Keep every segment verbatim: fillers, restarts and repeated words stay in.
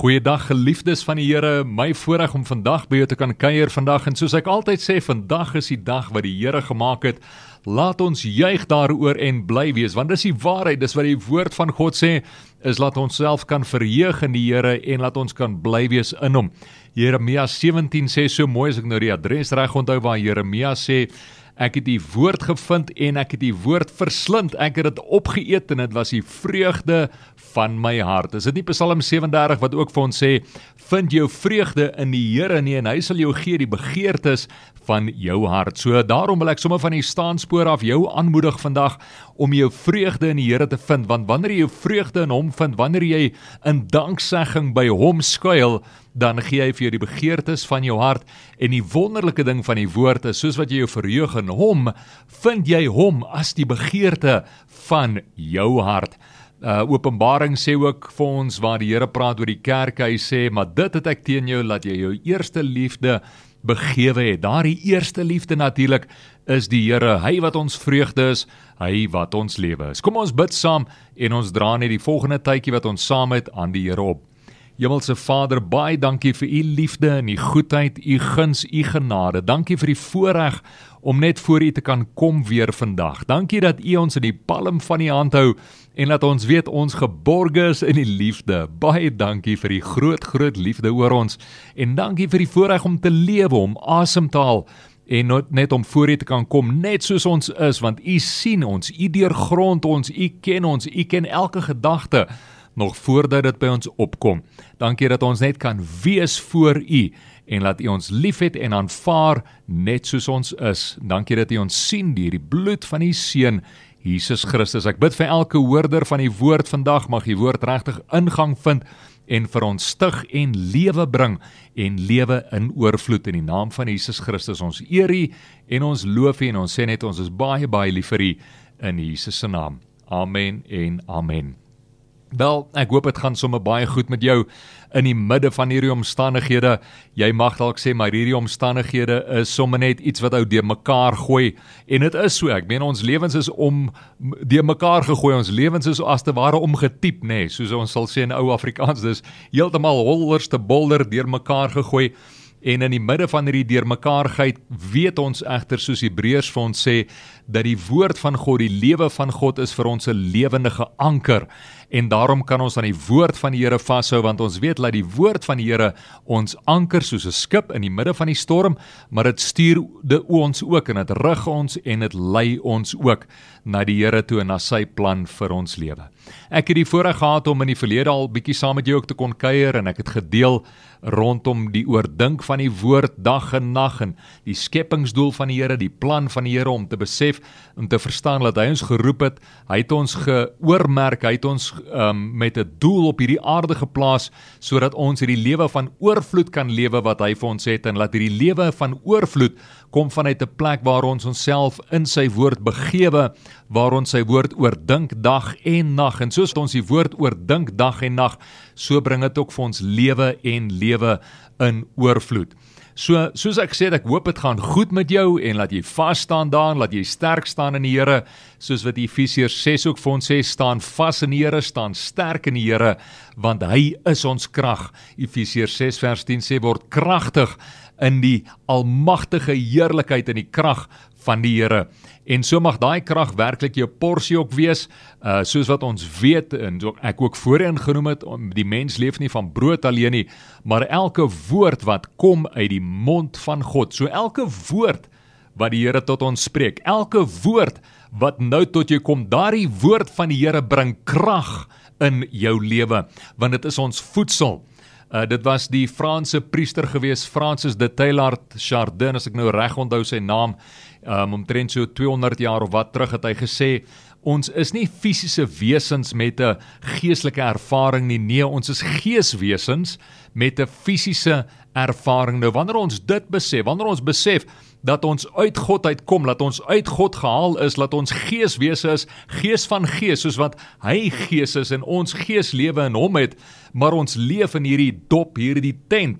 Goeiedag geliefdes van die Here, my voorreg om vandag by jou te kan kuier vandag, en soos ek altyd sê, vandag is die dag wat die Here gemaak het. Laat ons juig daaroor en bly wees, want dis die waarheid, dis wat die woord van God sê, is laat ons self kan verheug in die Here en laat ons kan bly wees in hom. Jeremia sewentien sê so mooi, as ek nou die adres reg onthou, waar Jeremia sê, ek het die woord gevind en ek het die woord verslind, ek het dit opgeëet en dit was die vreugde van my hart. Is dit nie Psalm sewe en dertig wat ook vir ons sê, vind jou vreugde in die Here nie, en hy sal jou gee die begeertes van jou hart. So daarom wil ek sommer van die staanspoor af jou aanmoedig vandag om jou vreugde in die Here te vind, want wanneer jy jou vreugde in hom vind, wanneer jy in danksegging by hom skuil, dan gee hy vir jou die begeertes van jou hart, en die wonderlike ding van die woord is, soos wat jy jou verheug in hom, vind jy hom as die begeerte van jou hart. Uh, Openbaring sê ook vir ons, waar die Here praat oor die kerk, hy sê, maar dit het ek teen jou, laat jy jou eerste liefde begewe het. Daar die eerste liefde natuurlik is die Here, hy wat ons vreugde is, hy wat ons lewe is. Kom ons bid saam, en ons dra net die volgende tydjie wat ons saam het aan die Here op. Hemelse Vader, baie dankie vir u liefde en u goedheid, u guns, u genade. Dankie vir die voorreg om net voor u te kan kom weer vandag. Dankie dat u ons in die palm van die hand hou en dat ons weet ons geborge is in die liefde. Baie dankie vir die groot, groot liefde oor ons en dankie vir die voorreg om te lewe, om asem te haal en net om voor u te kan kom, net soos ons is, want u sien ons, u deurgrond ons, u ken ons, u ken elke gedagte, nog voordat dit by ons opkom. Dankie dat ons net kan wees voor u, en laat u ons lief het en aanvaar, net soos ons is. Dankie dat u ons sien deur die bloed van u Seun, Jesus Christus. Ek bid vir elke hoorder van die woord vandag, mag die woord regtig ingang vind, en vir ons stig en lewe bring, en lewe in oorvloed, in die naam van Jesus Christus. Ons eer u, en ons loof u, en ons sê net, ons is baie, baie lief vir u, in Jesus se naam. Amen en amen. Wel, ek hoop het gaan sommer baie goed met jou in die midde van hierdie omstandighede. Jy mag dalk sê, maar hierdie omstandighede is sommer net iets wat ou deur mekaar gooi. En dit is so, ek meen ons lewens is om deur mekaar gegooi, ons lewens is as te ware omgetiep, nê, soos ons sal sê in ou Afrikaans, dis heeltemal hollers te bolder deur mekaar gegooi. En in die midde van hierdie deurmekaarheid weet ons egter, soos Hebreërs vir ons sê, dat die woord van God, die lewe van God is vir ons 'n lewendige anker. En daarom kan ons aan die woord van die Here vashou, want ons weet dat die woord van die Here ons anker soos 'n skip in die midde van die storm, maar dit stuur ons ook en dit rig ons en dit lei ons ook na die Here toe en na sy plan vir ons lewe. Ek het die voorreg gehad om in die verlede al bietjie saam met jou ook te kon kuier, en ek het gedeel rondom die oordink van die woord dag en nag, en die skepingsdoel van die Here, die plan van die Here, om te besef, om te verstaan dat hy ons geroep het, hy het ons geoormerk, hy het ons um, met 'n doel op hierdie aarde geplaas, sodat ons hierdie lewe van oorvloed kan lewe wat hy vir ons het, en laat hierdie lewe van oorvloed kom vanuit 'n plek waar ons onsself in sy woord begewe, waar ons sy woord oordink dag en nag, en soos ons die woord oordink dag en nag, so bring dit ook vir ons lewe en lewe in oorvloed. So, soos ek sê, ek hoop dit gaan goed met jou, en laat jy vas staan daar, laat jy sterk staan in die Here, soos wat Efesiërs ses ook vir ons sê, staan vas in die Here, staan sterk in die Here, want hy is ons krag. Efesiërs ses vers tien sê, word kragtig in die almagtige heerlikheid en die krag van die Here. En so mag daai krag werklik jou porsie ook wees, uh, soos wat ons weet, en ek ook voorheen genoem het, die mens leef nie van brood alleen nie, maar elke woord wat kom uit die mond van God. So elke woord wat die Here tot ons spreek, elke woord wat nou tot jou kom, daardie woord van die Here bring krag in jou lewe, want dit is ons voedsel. Uh, dit was die Franse priester gewees, Francis de Teilhard Chardin, as ek nou reg onthou sy naam, um, omtrent so tweehonderd jaar of wat terug het hy gesê, ons is nie fisiese wesens met 'n geestelike ervaring nie, nee, ons is geeswesens met 'n fisiese ervaring. Nou, wanneer ons dit besef, wanneer ons besef dat ons uit God uitkom, dat ons uit God gehaal is, dat ons geeswese is, gees van gees, soos wat hy gees is en ons gees lewe in hom het, maar ons leef in hierdie dop, hierdie tent,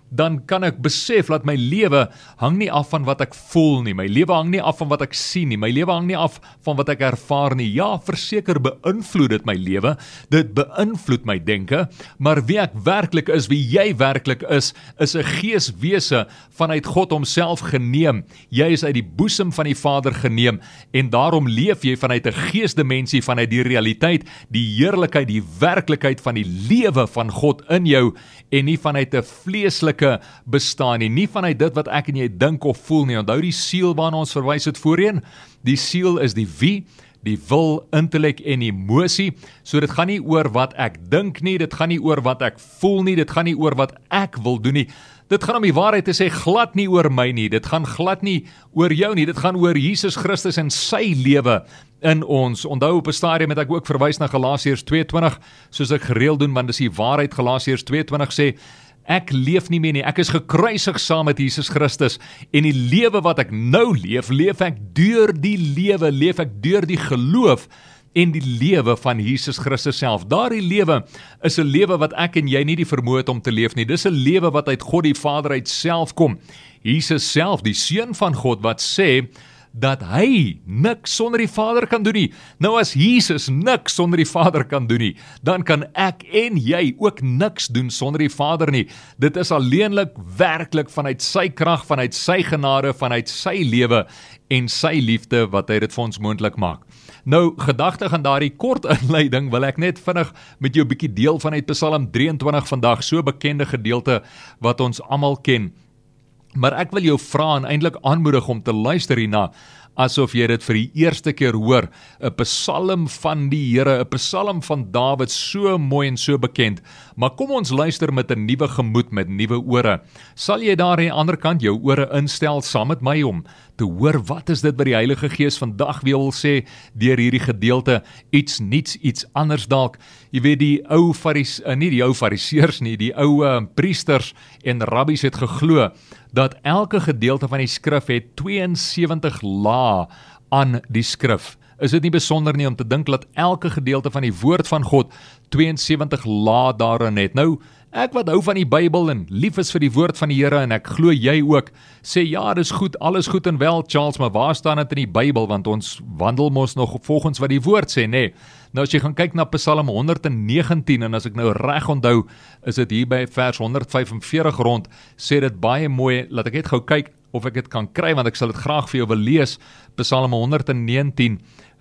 dan kan ek besef dat my lewe hang nie af van wat ek voel nie, my lewe hang nie af van wat ek sien nie, my lewe hang nie af van wat ek ervaar nie. Ja, verseker beïnvloed dit my lewe, dit beïnvloed my denke, maar wie ek werklik is, wie jy werklik is, is 'n geeswese vanuit God homself geneem. Jy is uit die boesem van die Vader geneem, en daarom leef jy vanuit 'n geesdimensie, vanuit die realiteit, die heerlikheid, die werklikheid van die lewe van God in jou, en nie vanuit 'n vleeslike bestaan nie, nie vanuit dit wat ek en jy dink of voel nie. Onthou die siel waarna ons verwys het voorheen? Die siel is die wie, die wil, intellek en emosie, so dit gaan nie oor wat ek dink nie, dit gaan nie oor wat ek voel nie, dit gaan nie oor wat ek wil doen nie, dit gaan om die waarheid te sê glad nie oor my nie, dit gaan glad nie oor jou nie, dit gaan oor Jesus Christus en sy lewe in ons. Onthou op 'n stadium het ek ook verwys na Galasiërs twee twintig, soos ek gereeld doen, want dis die waarheid. Galasiërs twee twintig sê, ek leef nie meer nie, ek is gekruisig saam met Jesus Christus, en die lewe wat ek nou leef, leef ek deur die lewe, leef ek deur die geloof en die lewe van Jesus Christus self. Daardie lewe is 'n lewe wat ek en jy nie die vermoë het om te leef nie, dis 'n lewe wat uit God die Vader uit self kom. Jesus self, die Seun van God, wat sê, dat hy niks sonder die Vader kan doen nie. Nou as Jesus niks sonder die Vader kan doen nie, dan kan ek en jy ook niks doen sonder die Vader nie. Dit is alleenlik werklik vanuit sy krag, vanuit sy genade, vanuit sy lewe en sy liefde wat hy dit vir ons moontlik maak. Nou, gedagtig aan daardie kort inleiding wil ek net vinnig met jou 'n bietjie deel vanuit Psalm drie en twintig vandag, so bekende gedeelte wat ons almal ken. Maar ek wil jou vra en eintlik aanmoedig om te luister hierna, asof jy dit vir die eerste keer hoor, 'n psalm van die Here, 'n psalm van Dawid, so mooi en so bekend. Maar kom ons luister met 'n nuwe gemoed, met nuwe ore. Sal jy daar aan die ander kant jou ore instel saam met my om te hoor wat is dit wat die Heilige Gees vandag weer wil sê deur hierdie gedeelte, iets niets, iets anders dalk. Jy weet die ou faris, nie die ou fariseërs nie, die ou uh, priesters en rabbies het geglo dat elke gedeelte van die skrif het twee en sewentig lae aan die skrif. Is dit nie besonder nie om te dink dat elke gedeelte van die woord van God twee en sewentig lae daarin het? Nou, ek wat hou van die Bybel en lief is vir die woord van die Here, en ek glo jy ook, sê ja, dis goed, alles goed en wel, Charles, maar waar staan dit in die Bybel? Want ons wandel mos nog volgens wat die woord sê, nê? Nou as jy gaan kyk na Psalm honderd negentien, en as ek nou reg onthou, is dit hier by vers honderd vyf en veertig rond, sê dit baie mooi, laat ek net gou kyk of ek dit kan kry, want ek sal dit graag vir jou wil lees. Psalm honderd negentien,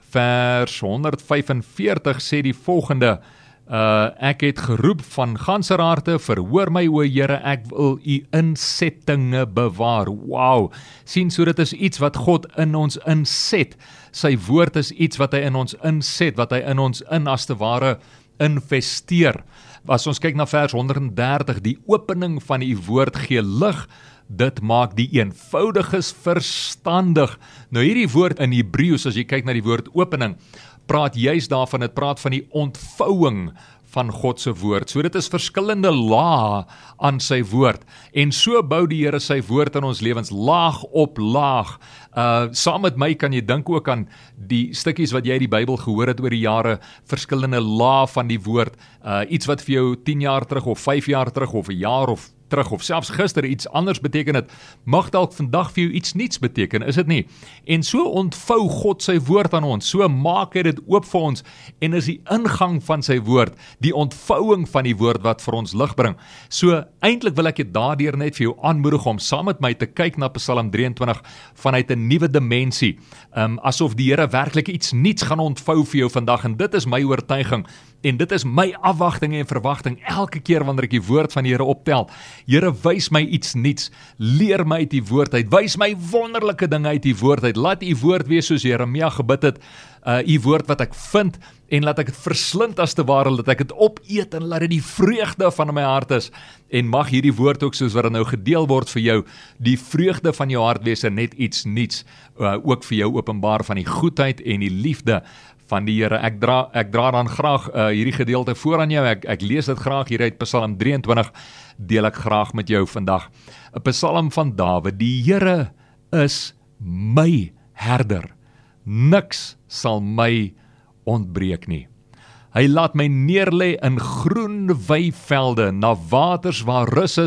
vers honderd vyf en veertig sê die volgende, Uh, ek het geroep van ganser harte, verhoor my o Here, ek wil u insettinge bewaar. Wow, sien, so dit is iets wat God in ons inset. Sy woord is iets wat hy in ons inset, wat hy in ons in as te ware investeer. As ons kyk na vers honderd dertig, die opening van die woord gee lig, dit maak die eenvoudiges verstandig. Nou hierdie woord in Hebreëus, as jy kyk na die woord opening, praat juist daarvan, het praat van die ontvouing van God se woord. So dit is verskillende lae aan sy woord. En so bou die Here sy woord in ons lewens, laag op laag. Uh, saam met my kan jy dink ook aan die stukkies wat jy die Bybel gehoor het oor die jare, verskillende lae van die woord. Uh, iets wat vir jou tien jaar terug of vyf jaar terug of 'n jaar of terug of selfs gister iets anders beteken het, mag dalk vandag vir jou iets niets beteken, is dit nie? En so ontvou God sy woord aan ons, so maak hy dit oop vir ons, en is die ingang van sy woord, die ontvouing van die woord wat vir ons lig bring. So eintlik wil ek dit daardeur net vir jou aanmoedig om saam met my te kyk na Psalm drie en twintig vanuit 'n nuwe dimensie, um, asof die Here werklik iets niets gaan ontvou vir jou vandag, en dit is my oortuiging, en dit is my afwagting en verwagting elke keer wanneer ek die woord van die Here optel. Here, wys my iets niets, leer my uit die woord uit, wys my wonderlike dinge uit die woord uit, laat u woord wees soos Jeremia gebid het, uh, u woord wat ek vind, en laat ek het verslind as te ware, laat ek het opeet, en laat dit die vreugde van my hart is, en mag hierdie woord ook soos wat het nou gedeel word vir jou, die vreugde van jou hart wees, en net iets niets, uh, ook vir jou openbaar van die goedheid en die liefde van die Here. Ek dra, ek dra dan graag uh, hierdie gedeelte voor aan jou, ek, ek lees dit graag hier uit Psalm drie en twintig, deel ek graag met jou vandag. 'n Psalm van Dawid, die Here is my herder, niks sal my ontbreek nie. Hy laat my neerlê in groen weivelde, na waters waar rus is,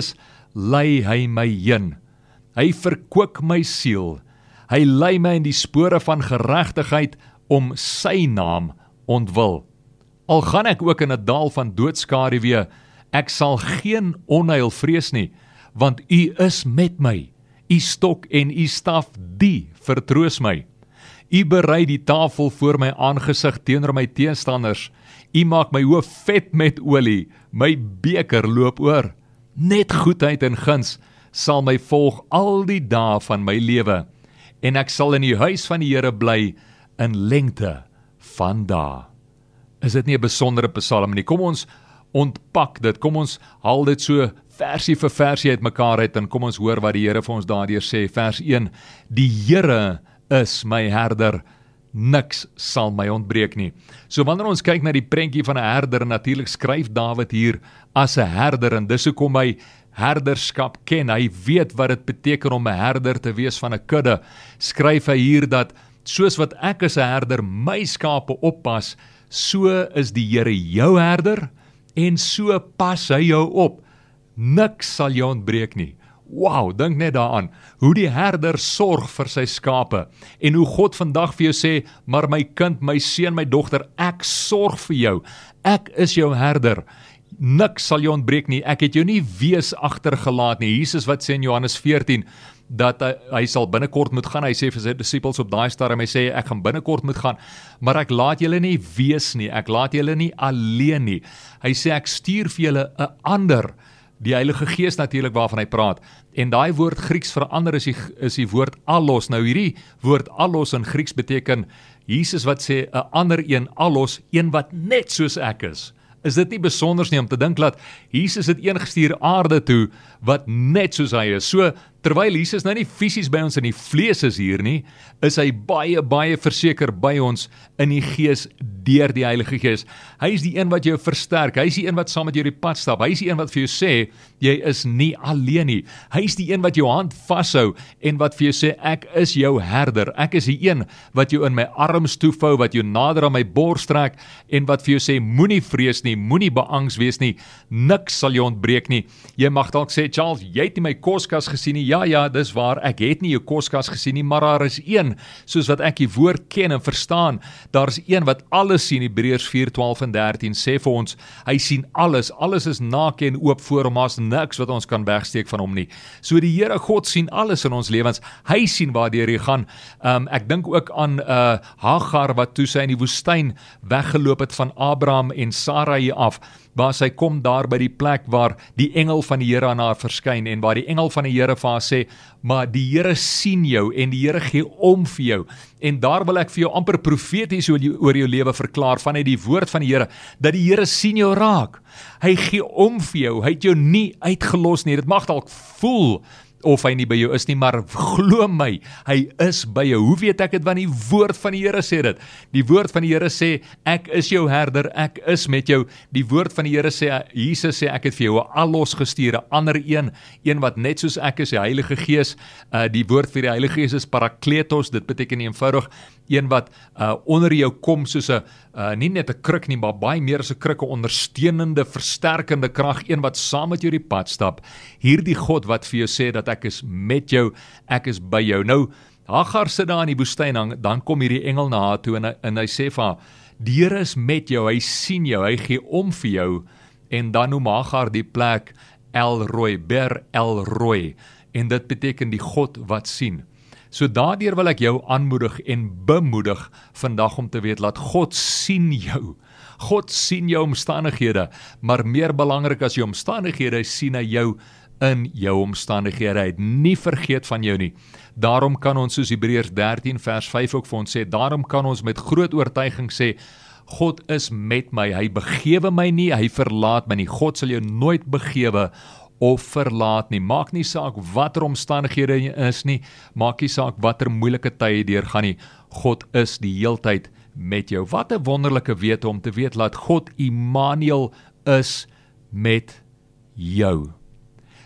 lei hy my heen. Hy verkoop my siel. Hy lei my in die spore van geregtigheid om sy naam ontwil. Al gaan ek ook in 'n dal van doodskaduwee, ek sal geen onheil vrees nie, want U is met my. U stok en U staf, die vertroos my. U berei die tafel voor my aangesig teenoor my teenstanders. U maak my hoof vet met olie, my beker loop oor. Net goedheid en guns sal my volg al die dae van my lewe, en ek sal in die huis van die Here bly in lengte van dae. Is dit nie 'n besondere psalm nie? Kom ons ontpak dit, kom ons haal dit so versie vir versie uit mekaar uit, en kom ons hoor wat die Here vir ons daardeur sê. Vers een, die Here is my herder, niks sal my ontbreek nie. So wanneer ons kyk na die prentjie van 'n herder, natuurlik skryf Dawid hier as 'n herder, en dis hoekom hy herderskap ken. Hy weet wat dit beteken om 'n herder te wees van 'n kudde. Skryf hy hier dat soos wat ek as 'n herder my skape oppas, so is die Here jou herder, en so pas hy jou op. Niks sal jou ontbreek nie. Wow, dink net daaraan, hoe die herder sorg vir sy skape, en hoe God vandag vir jou sê, maar my kind, my seun, my dogter, ek sorg vir jou, ek is jou herder, niks sal jou ontbreek nie, ek het jou nie wees agtergelaat nie. Jesus wat sê in Johannes veertien, dat hy, hy sal binnekort moet gaan, hy sê vir sy disippels op daai stadium, hy sê, ek gaan binnekort moet gaan, maar ek laat julle nie wees nie, ek laat julle nie alleen nie, hy sê, ek stuur vir julle 'n ander, die Heilige Gees natuurlik waarvan hy praat, en daai woord Grieks verander is die, is die woord allos. Nou hierdie woord allos in Grieks beteken, Jesus wat sê, 'n ander een, allos, een wat net soos ek is. Is dit nie besonders nie om te dink dat Jesus het een gestuur aarde toe, wat net soos hy is. So, terwyl Jesus nou nie fisies by ons in die vlees is hier nie, is hy baie, baie verseker by ons in die gees, deur die Heilige Gees. Hy is die een wat jou versterk, hy is die een wat saam met jou die pad stap, hy is die een wat vir jou sê, jy is nie alleen nie. Hy is die een wat jou hand vashou, en wat vir jou sê, ek is jou herder, ek is die een wat jou in my arms toevou, wat jou nader aan my bors trek, en wat vir jou sê, moenie vrees nie, moenie beangs wees nie, niks sal jou ontbreek nie. Jy mag dalk sê, Charles, jy het nie my koskas gesien nie. Ja, ja, dis waar, ek het nie jou koskas gesien nie, maar daar is een, soos wat ek die woord ken en verstaan, daar is een wat alles sien. Hebreërs vier, twaalf en dertien sê vir ons, hy sien alles, alles is naak en oop voor hom, as niks wat ons kan wegsteek van hom nie. So die Here God sien alles in ons lewens, hy sien waardeur jy gaan. Um, ek dink ook aan uh, Hagar, wat toe sy in die woestyn weggeloop het van Abraham en Sarai af, waar sy kom daar by die plek waar die engel van die Here aan haar verskyn, en waar die engel van die Here vir haar sê, maar die Here sien jou, en die Here gee om vir jou, en daar wil ek vir jou amper profeties oor jou, oor jou lewe verklaar, vanuit die woord van die Here, dat die Here sien jou raak, hy gee om vir jou, hy het jou nie uitgelos nie, dit mag dalk voel, of hy nie by jou is nie, maar glo my, hy is by jou. Hoe weet ek dit? Want die woord van die Here sê dit. Die woord van die Here sê, ek is jou herder, ek is met jou. Die woord van die Here sê, Jesus sê, ek het vir jou 'n allos gestuur, 'n ander een, een wat net soos ek is, die Heilige Gees. Uh, die woord vir die Heilige Gees is parakletos, dit beteken eenvoudig, een wat uh, onder jou kom soos 'n, uh, nie net 'n kruk nie, maar baie meer as 'n kruk, 'n ondersteunende, versterkende krag, een wat saam met jou die pad stap. Hierdie God wat vir jou sê dat ek is met jou, ek is by jou. Nou, Hagar sit daar in die woestyn, dan, dan kom hierdie engel na haar toe, en, en hy sê vir haar, die Here is met jou, hy sien jou, hy gee om vir jou, en dan noem Hagar die plek El Roi, Ber El Roi, en dit beteken die God wat sien. So daardeur wil ek jou aanmoedig en bemoedig vandag om te weet, dat God sien jou. God sien jou omstandighede, maar meer belangrik as jou omstandighede, sien hy jou in jou omstandighede. Hy het nie vergeet van jou nie. Daarom kan ons, soos Hebreërs dertien vers vyf ook vir ons sê, daarom kan ons met groot oortuiging sê, God is met my, hy begewe my nie, hy verlaat my nie. God sal jou nooit begewe of verlaat nie. Maak nie saak watter omstandighede jy is nie, maak nie saak watter moeilike tye deurgaan nie, God is die heeltyd met jou. Wat 'n wonderlike wete om te weet, dat God Immanuel is met jou.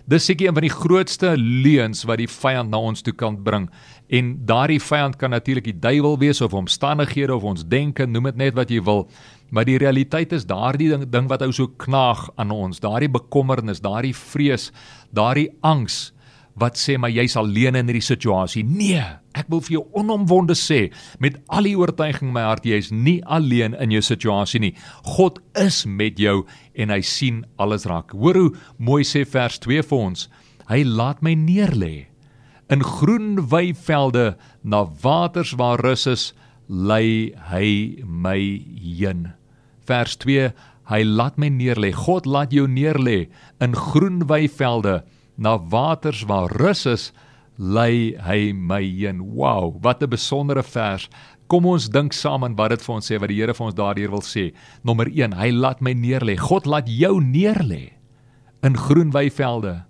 Dis seker een van die grootste leuns wat die vyand na ons toe kan bring. En daardie vyand kan natuurlik die duiwel wees, of omstandighede, of ons denke, noem dit net wat jy wil. Maar die realiteit is daardie ding, ding wat ou so knaag aan ons, daardie bekommernis, daardie vrees, daardie angs, wat sê, maar jy's alleen in hierdie situasie. Nee, ek wil vir jou onomwonde sê, met al die oortuiging in my hart, jy's nie alleen in jou situasie nie. God is met jou, en hy sien alles raak. Hoor hoe mooi sê vers twee vir ons, hy laat my neerlê in groen weivelde, na waters waar rus is, lei hy my heen. Vers twee, hy laat my neerlê, God laat jou neerlê in groen weivelde, na waters waar rus is, lei hy my heen. Wow, wat 'n besondere vers. Kom ons dink saam aan wat dit vir ons sê, wat die Here vir ons daardeur wil sê. Nommer een, hy laat my neerlê. God laat jou neerlê in groen weivelde.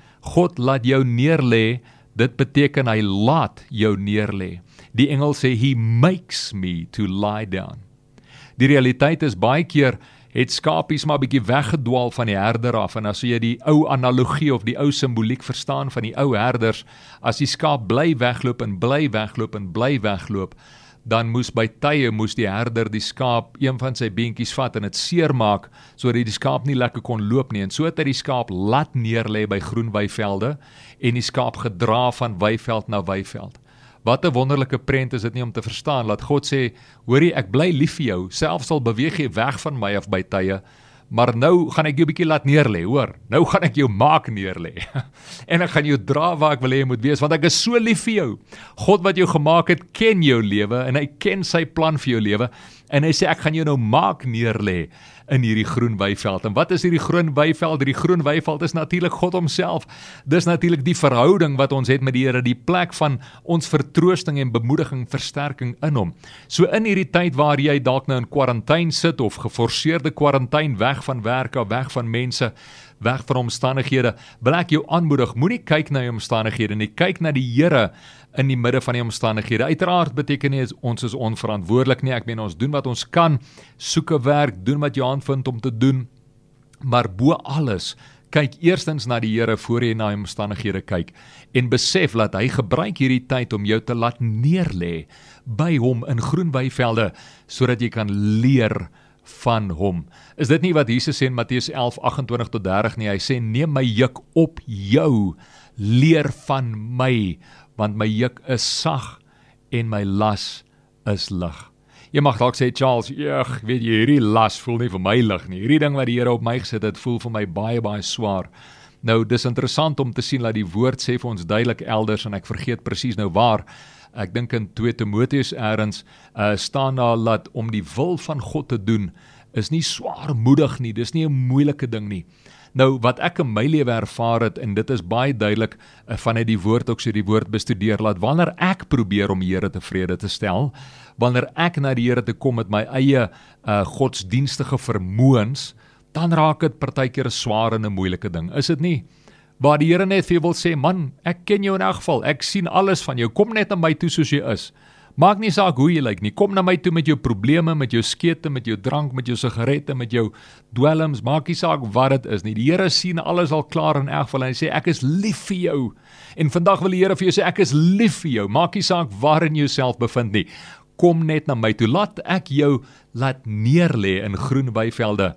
God laat jou neerlê, dit beteken hy laat jou neerlê. Die Engels sê, he makes me to lie down. Die realiteit is, baie keer het skapies maar bietjie weggedwaal van die herder af, en as jy die ou analogie of die ou simboliek verstaan van die ou herders, as die skaap bly wegloop en bly wegloop en bly wegloop, dan moes by tye moes die herder die skaap een van sy beentjies vat en dit seermaak, sodat die skaap nie lekker kon loop nie, en so het hy die skaap laat neerlê by groen weivelde, en die skaap gedra van weiveld na weiveld. Wat 'n wonderlike prent is dit nie om te verstaan, laat God sê, hoorie, ek bly lief vir jou, selfs al beweeg jy weg van my af by tye, maar nou gaan ek jou bietjie laat neerlê, hoor, nou gaan ek jou maak neerlê, en ek gaan jou dra waar ek wil hê jy moet wees, want ek is so lief vir jou. God wat jou gemaak het, ken jou lewe, en hy ken sy plan vir jou lewe, en hy sê, ek gaan jou nou maak neerlê in hierdie groen weiveld. En wat is hierdie groen weiveld? Hierdie groen weiveld is natuurlik God homself. Dis natuurlik die verhouding wat ons het met die Here, die plek van ons vertroosting en bemoediging, versterking in hom. So in hierdie tyd waar jy dalk nou in kwarantyne sit, of geforseerde kwarantyne, weg van werk, weg van mense, weg van omstandighede, wil ek jou aanmoedig, moenie kyk na jou omstandighede nie, kyk na die Here in die midde van die omstandighede. Uiteraard beteken nie ons is onverantwoordelik nie, ek meen ons doen wat ons kan, soek 'n werk, doen wat jy aanvind om te doen, maar bo alles, kyk eerstens na die Here voor jy na die omstandighede kyk, en besef dat hy gebruik hierdie tyd om jou te laat neerlê by hom in groen weivelde, sodat jy kan leer van hom. Is dit nie wat Jesus sê in Matteus elf, agt-en-twintig tot dertig nie? Hy sê, neem my juk op jou, leer van my, want my juk is sag en my las is lig. Jy mag dalk sê, Charles, eg, weet jy, hierdie las voel nie vir my lig nie. Hierdie ding wat die Here op my gesit het, voel vir my baie, baie swaar. Nou, dis interessant om te sien dat die woord sê vir ons duidelik elders, en ek vergeet presies nou waar, ek dink in twee Timoteus ergens, uh, staan daar dat om die wil van God te doen, is nie swaarmoedig nie, dis nie 'n moeilike ding nie. Nou, wat ek in my lewe ervaar het, en dit is baie duidelik, uh, vanuit die woord ook so die woord bestudeer, laat wanneer ek probeer om die Here tevrede te stel, wanneer ek na die Here te kom met my eie uh, godsdienstige vermoëns, dan raak dit partykeer 'n swaar en 'n moeilike ding, is dit nie? Waar die Here net vir jou wil sê, man, ek ken jou in elk geval, ek sien alles van jou, kom net na my toe soos jy is. Maak nie saak hoe jy lyk nie, kom na my toe met jou probleme, met jou skete, met jou drank, met jou sigarette, met jou dwelms, maak nie saak wat dit is nie. Die Here sien alles al klaar in elk geval, en hy sê, ek is lief vir jou. En vandag wil die Here vir jou sê, ek is lief vir jou, maak nie saak waarin jy jouself bevind nie. Kom net na my toe, laat ek jou laat neerlê in groen weivelde.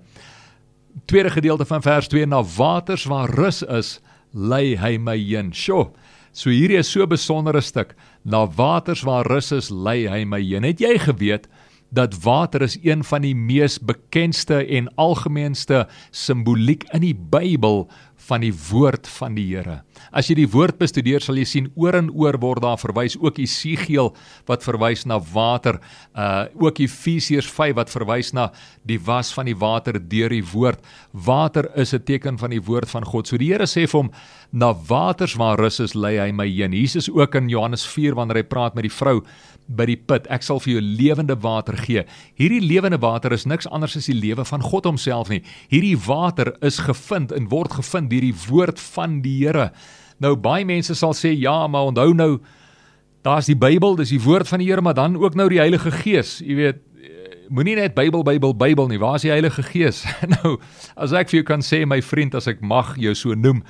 Tweede gedeelte van vers twee, na waters waar rus is, lei hy my heen. Sjoe, so hierdie is so 'n besondere stuk, na waters waar rus is, lei hy my heen. Het jy geweet, dat water is een van die mees bekendste en algemeenste simboliek in die Bybel van die woord van die Here. As jy die woord bestudeer, sal jy sien, oor en oor word daar verwys, ook Esegiel wat verwys na water, uh, ook Efesiërs vyf wat verwys na die was van die water deur die woord. Water is 'n teken van die woord van God. So die Here sê vir hom, na waters waar rus is, lei hy my heen. Jesus ook in Johannes vier, wanneer hy praat met die vrou by die put, ek sal vir jou lewende water gee. Hierdie lewende water is niks anders as die lewe van God homself nie. Hierdie water is gevind en word gevind deur die woord van die Here. Nou, baie mense sal sê, ja, maar onthou nou, daar is die Bybel, dis die woord van die Here, maar dan ook nou die Heilige Gees. Jy weet, moenie net Bybel, Bybel, Bybel nie, waar is die Heilige Gees? Nou, as ek vir jou kan sê, my vriend, as ek mag jou so noem,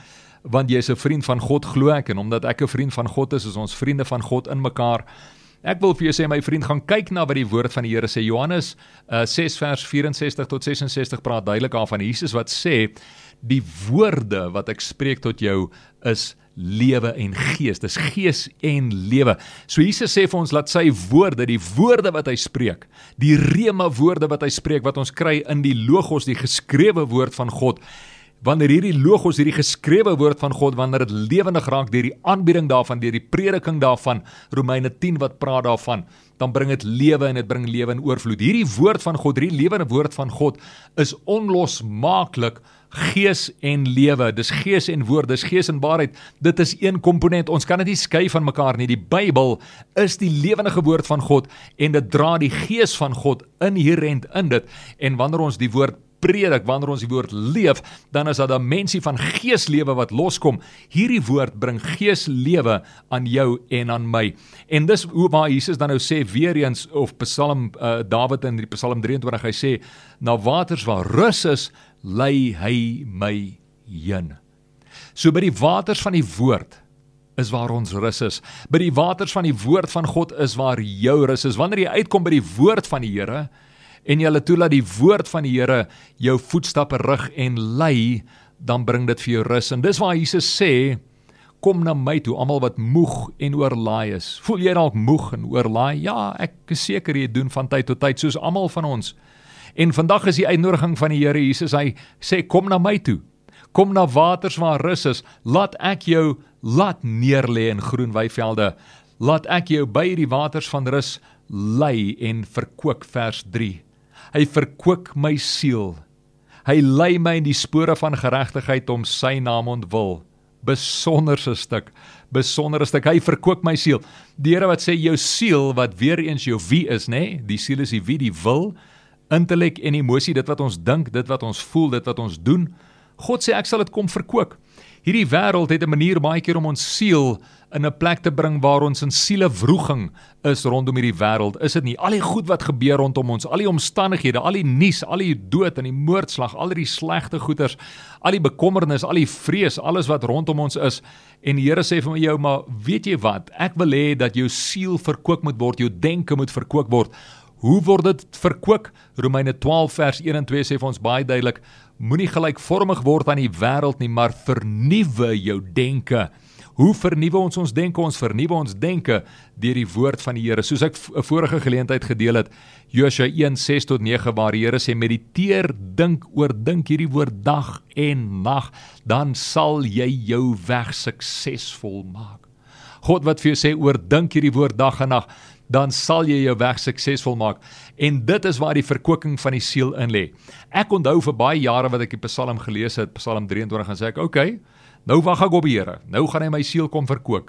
want jy is 'n vriend van God, glo ek, en omdat ek 'n vriend van God is, is ons vriende van God in mekaar. Ek wil vir jou sê, my vriend, gaan kyk na wat die woord van die Here sê. Johannes uh, ses vers vyf-en-sestig tot ses-en-sestig praat duidelik daarvan Jesus wat sê, die woorde wat ek spreek tot jou is lewe en gees. Dis gees en lewe. So Jesus sê vir ons, laat sy woorde, die woorde wat hy spreek, die rema woorde wat hy spreek, wat ons kry in die logos, die geskrewe woord van God, wanneer hierdie logos, hierdie geskrewe woord van God, wanneer dit lewendig raak deur die aanbieding daarvan, deur die prediking daarvan, Romeine tien wat praat daarvan, dan bring dit lewe en dit bring lewe in oorvloed. Hierdie woord van God, hierdie lewende woord van God is onlosmaaklik gees en lewe. Dis gees en woord, dis gees en waarheid. Dit is een komponent. Ons kan dit nie skei van mekaar nie. Die Bybel is die lewendige woord van God en dit dra die gees van God inherent in dit. En wanneer ons die woord predik, wanneer ons die woord leef, dan is dat 'n mensie van geeslewe wat loskom. Hierdie woord bring geeslewe aan jou en aan my. En dis hoe waar Jesus dan nou sê, weer eens, of Psalm, uh, Dawid in die Psalm drieëntwintig, hy sê, na waters waar rus is, lei hy my heen. So by die waters van die woord is waar ons rus is. By die waters van die woord van God is waar jou rus is. Wanneer jy uitkom by die woord van die Here, en jy laat toelaat die woord van die Here jou voetstappe rig en lei, dan bring dit vir jou rus. En dis waar Jesus sê, kom na my toe, almal wat moeg en oorlaai is. Voel jy dalk moeg en oorlaai? Ja, ek is seker jy doen van tyd tot tyd, soos almal van ons. En vandag is die uitnodiging van die Here Jesus, hy sê, kom na my toe. Kom na waters waar rus is. Laat ek jou laat neerlê in groen weivelde. Laat ek jou by die waters van rus lei en verkoop, vers drie. Hy verkoop my siel. Hy lei my in die spore van geregtigheid om sy naam ontwil. Besonderse stuk, besondere stuk. Hy verkoop my siel. Die Here wat sê, jou siel, wat weer eens jou wie is, nê? Die siel is die wie, die wil, intellek en emosie, dit wat ons dink, dit wat ons voel, dit wat ons doen. God sê, ek sal dit kom verkoop. Hierdie wêreld het 'n manier baie keer om ons siel in 'n plek te bring waar ons in sielewroeging is rondom hierdie wêreld. Is dit nie? Al die goed wat gebeur rondom ons, al die omstandighede, al die nuus, al die dood en die moordslag, al die slegte goeters, al die bekommernis, al die vrees, alles wat rondom ons is. En die Here sê vir my jou, maar weet jy wat? Ek wil hê dat jou siel verkoop moet word, jou denke moet verkoop word. Hoe word dit verkoop? Romeine twaalf vers een en twee sê vir ons baie duidelik, moenie gelykvormig word aan die wêreld nie, maar vernuwe jou denke. Hoe vernuwe ons ons denke? Ons vernuwe ons denke deur die woord van die Here. Soos ek 'n vorige geleentheid gedeel het, Josua een ses tot nege, waar die Here sê, mediteer, dink, oordink hierdie woord dag en nag, dan sal jy jou weg suksesvol maak. God wat vir jou sê, oordink hierdie woord dag en nag, dan sal jy jou weg suksesvol maak. En dit is waar die verkoeking van die siel in lê. Ek onthou vir baie jare wat ek die Psalm gelees het, Psalm drieëntwintig, en sê ek, okay, nou wag ek op die Here, nou gaan hy my siel kom verkoop.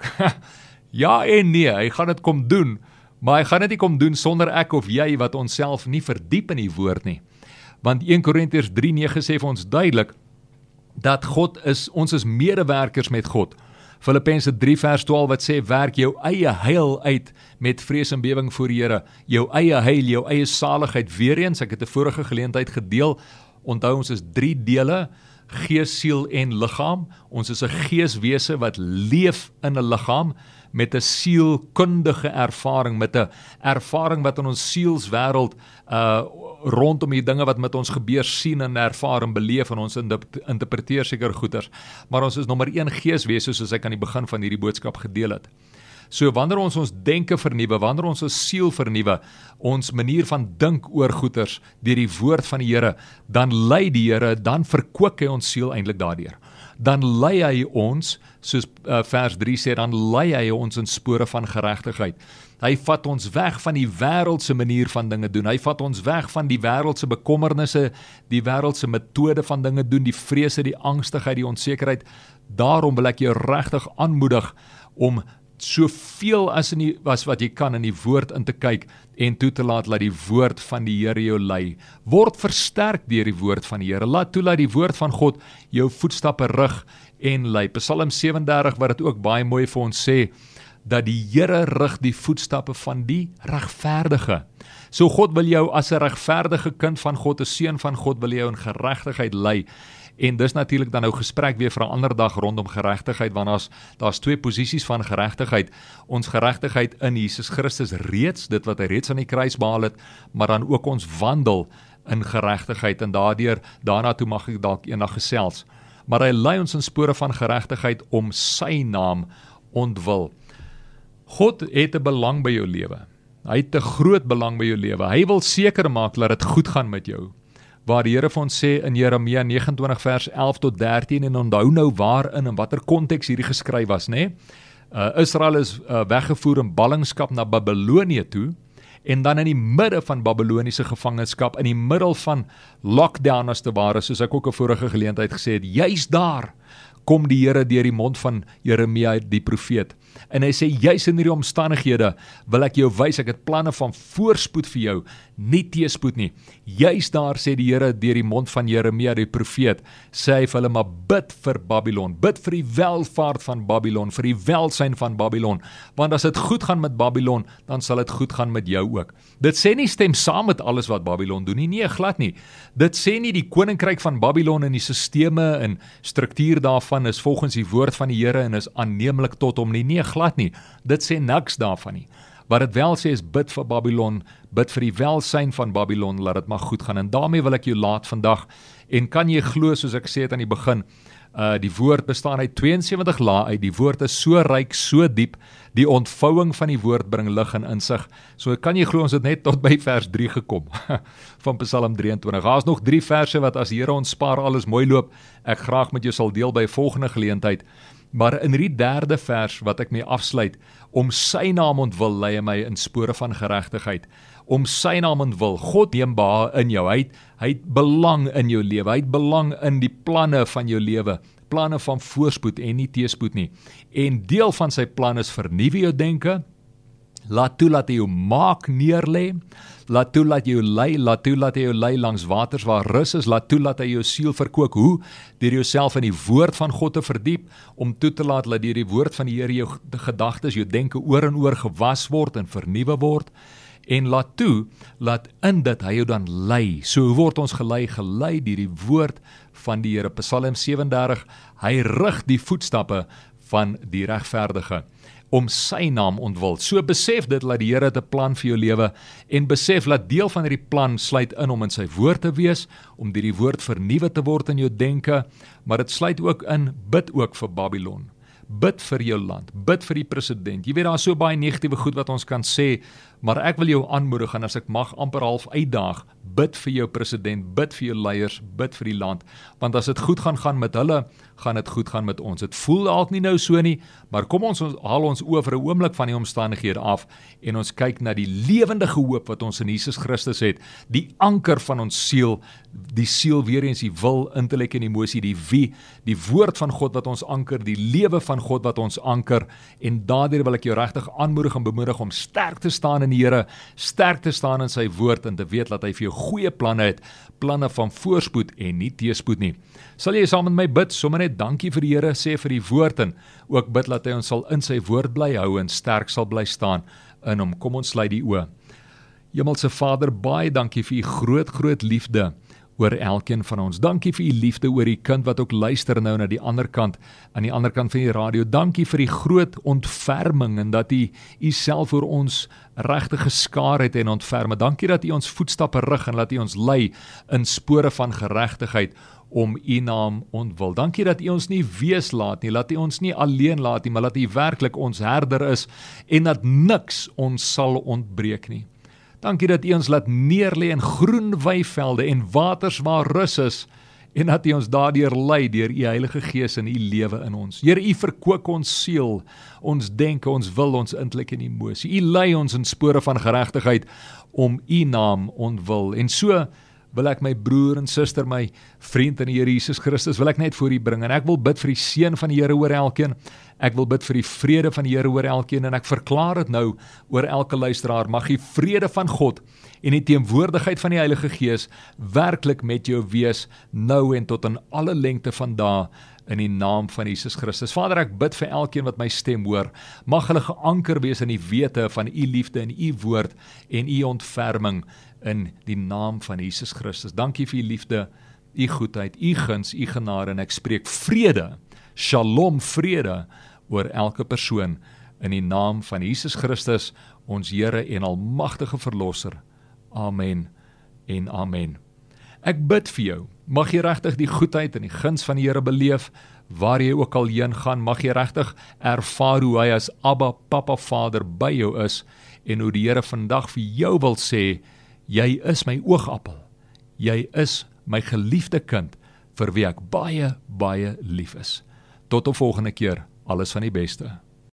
Ja en nee, hy gaan dit kom doen, maar hy gaan dit nie kom doen sonder ek of jy wat onsself nie verdiep in die woord nie. Want een Korintiërs drie nege sê vir ons duidelik, dat God is, ons is medewerkers met God. Filippense drie vers twaalf wat sê, werk jou eie heil uit met vrees en bewering voor die Here. Jou eie heil, jou eie saligheid. Weer eens, ek het 'n vorige geleentheid gedeel, onthou ons is drie dele, gees, siel en liggaam. Ons is 'n geeswese wat leef in 'n liggaam met 'n sielkundige ervaring, met 'n ervaring wat in ons sielswêreld uh, rondom die dinge wat met ons gebeur sien en ervaar en beleef, en ons interpreteer seker goeders. Maar ons is nommer een geeswese, soos ek aan die begin van hierdie boodskap gedeel het. So wanneer ons ons denke vernuwe, wanneer ons ons siel vernuwe, ons manier van dink oor goeders deur die woord van die Here, dan lei die Here, dan verkoop hy ons siel eintlik daardeur. Dan lei hy ons, soos uh, vers drie sê, dan lei hy ons in spore van geregtigheid. Hy vat ons weg van die wêreldse manier van dinge doen. Hy vat ons weg van die wêreldse bekommernisse, die wêreldse metode van dinge doen, die vrese, die angstigheid, die onsekerheid. Daarom wil ek jou regtig aanmoedig om soveel as, in die, as wat jy kan in die woord in te kyk en toe te laat, laat die woord van die Here jou lei. Word versterk deur die woord van die Here. Laat toe laat die woord van God jou voetstappe rig en lei. Psalm sewe dertig wat dit ook baie mooi vir ons sê, dat die Here rig die voetstappe van die regverdige. So God wil jou as 'n regverdige kind van God, 'n seun van God, wil jou in geregtigheid lei. En dis natuurlik dan nou gesprek weer vir 'n ander dag rondom geregtigheid, want daar's daar's twee posisies van geregtigheid. Ons geregtigheid in Jesus Christus reeds, dit wat hy reeds aan die kruis behaal het, maar dan ook ons wandel in geregtigheid, en daardeur daarna toe mag ek dalk eendag gesels. Maar hy lei ons in spore van geregtigheid om sy naam ontwil. God het 'n belang by jou lewe. Hy het 'n groot belang by jou lewe. Hy wil seker maak dat dit goed gaan met jou. Waar die Here vir ons sê in Jeremia negenentwintig vers elf tot dertien, en onthou nou waarin en watter konteks hierdie geskryf was, né? Uh, Israel is uh, weggevoer in ballingskap na Babylonië toe, en dan in die midde van Babyloniese gevangenskap, in die middel van lockdown as te ware, soos ek ook 'n vorige geleentheid gesê het, juis daar kom die Here deur die mond van Jeremia die profeet. En hy sê, juis in hierdie omstandighede wil ek jou wys, ek het planne van voorspoed vir jou, nie teëspoed nie. Juis daar sê die Here deur die mond van Jeremia die profeet, sê hy vir hulle, maar bid vir Babylon, bid vir die welvaart van Babylon, vir die welsyn van Babylon, want as dit goed gaan met Babylon, dan sal dit goed gaan met jou ook. Dit sê nie stem saam met alles wat Babylon doen nie, nee, glad nie. Dit sê nie die koninkryk van Babylon en die sisteme en struktuur daarvan is volgens die woord van die Here en is aanneemlik tot hom nie, nee, glad nie. Dit sê niks daarvan nie. Wat dit wel sê is bid vir Babylon, bid vir die welsyn van Babylon, laat dit maar goed gaan. En daarmee wil ek jou laat vandag, en kan jy glo, soos ek sê het aan die begin, uh, die woord bestaan uit tweeënsewentig lae uit, die woord is so ryk, so diep, die ontvouing van die woord bring lig en insig. So kan jy glo, ons het net tot by vers drie gekom, van Psalm drieëntwintig. Daar is nog drie verse wat as die Here ons spaar alles mooi loop, ek graag met jou sal deel by volgende geleentheid. Maar in die derde vers wat ek mee afsluit, om sy naam ontwil lei my in spore van geregtigheid. Om sy naam ontwil, God neem behae in jou, hy het, hy het belang in jou lewe, hy het belang in die planne van jou lewe, planne van voorspoed en nie teëspoed nie. En deel van sy plan is vernuwe jou denke, laat toe laat hy jou maak neerlê, laat toe laat jy jou lei, laat toe laat hy jou lei langs waters waar rus is, laat toe laat hy jou siel verkoop, hoe? Deur jouself in die woord van God te verdiep, om toe te laat dat deur die woord van die Here jou gedagtes, jou denke oor en oor gewas word en vernuwe word, en laat toe, laat in dit hy jou dan lei. So hoe word ons gelei? Gelei deur die woord van die Here. Psalm sewe en dertig, hy rig die voetstappe van die regverdige, om sy naam ontwil. So besef dit, laat die Here 'n plan vir jou lewe, en besef, laat deel van hierdie plan sluit in om in sy woord te wees, om deur die woord vernuwe te word in jou denke, maar dit sluit ook in, bid ook vir Babylon. Bid vir jou land, bid vir die president. Jy weet, daar is so baie negatiewe goed wat ons kan sê, maar ek wil jou aanmoedig, en as ek mag amper half uitdaag, bid vir jou president, bid vir jou leiers, bid vir die land, want as dit goed gaan gaan met hulle, gaan dit goed gaan met ons. Dit voel dalk nie nou so nie, maar kom ons, ons haal ons oor vir 'n oomblik van die omstandighede af, en ons kyk na die lewendige hoop wat ons in Jesus Christus het, die anker van ons siel, die siel weer eens, die wil, intellek en emosie, die wie, die woord van God wat ons anker, die lewe van God wat ons anker, en daardeur wil ek jou regtig aanmoedig en bemoedig om sterk te staan in die Here, sterk te staan in sy woord, en te weet dat hy vir jou goeie planne het, planne van voorspoed en nie teëspoed nie. Sal jy saam met my bid, sommer net dankie vir die Here, sê vir die woord, en ook bid dat hy ons sal in sy woord bly hou, en sterk sal bly staan in hom. Kom ons sluit die oë. Hemelse Vader, baie dankie vir u groot, groot liefde oor elkeen van ons. Dankie vir u liefde oor die kind wat ook luister nou na die ander kant, aan die ander kant van die radio. Dankie vir die groot ontferming, en dat u u self oor ons regtig geskaar het en ontferm. Dankie dat u ons voetstappe rig, en dat u ons lei in spore van geregtigheid, om u naam ontwil. Dankie dat u ons nie wees laat nie, laat u ons nie alleen laat nie, maar dat u werklik ons herder is, en dat niks ons sal ontbreek nie. Dankie dat u ons laat neerlê in groen weivelde en waters waar rus is, en dat u ons daardeur lei deur u Heilige Gees in u lewe in ons. Here, u verkoop ons siel, ons denke, ons wil, ons intellek en emosie. U lei ons in spore van geregtigheid om u naam ontwil. En so wil ek my broer en suster, my vriend in die Here Jesus Christus, wil ek net voor u bring, en ek wil bid vir die seën van die Here oor elkeen, ek wil bid vir die vrede van die Here oor elkeen, en ek verklaar dit nou oor elke luisteraar, mag die vrede van God en die teenwoordigheid van die Heilige Gees werklik met jou wees, nou en tot in alle lengte van dae, in die naam van Jesus Christus. Vader, ek bid vir elkeen wat my stem hoor, mag hulle geanker wees in die wete van u liefde en u woord en u ontferming in die naam van Jesus Christus. Dankie vir u liefde, u goedheid, u guns, u genade, en ek spreek vrede, shalom, vrede, oor elke persoon, in die naam van Jesus Christus, ons Here en almagtige Verlosser. Amen en amen. Ek bid vir jou, mag jy regtig die goedheid en die guns van die Here beleef, waar jy ook al heen gaan, mag jy regtig ervaar hoe hy as Abba, Papa, Vader by jou is, en hoe die Here vandag vir jou wil sê, jy is my oogappel, jy is my geliefde kind, vir wie ek baie, baie lief is. Tot 'n volgende keer, alles van die beste.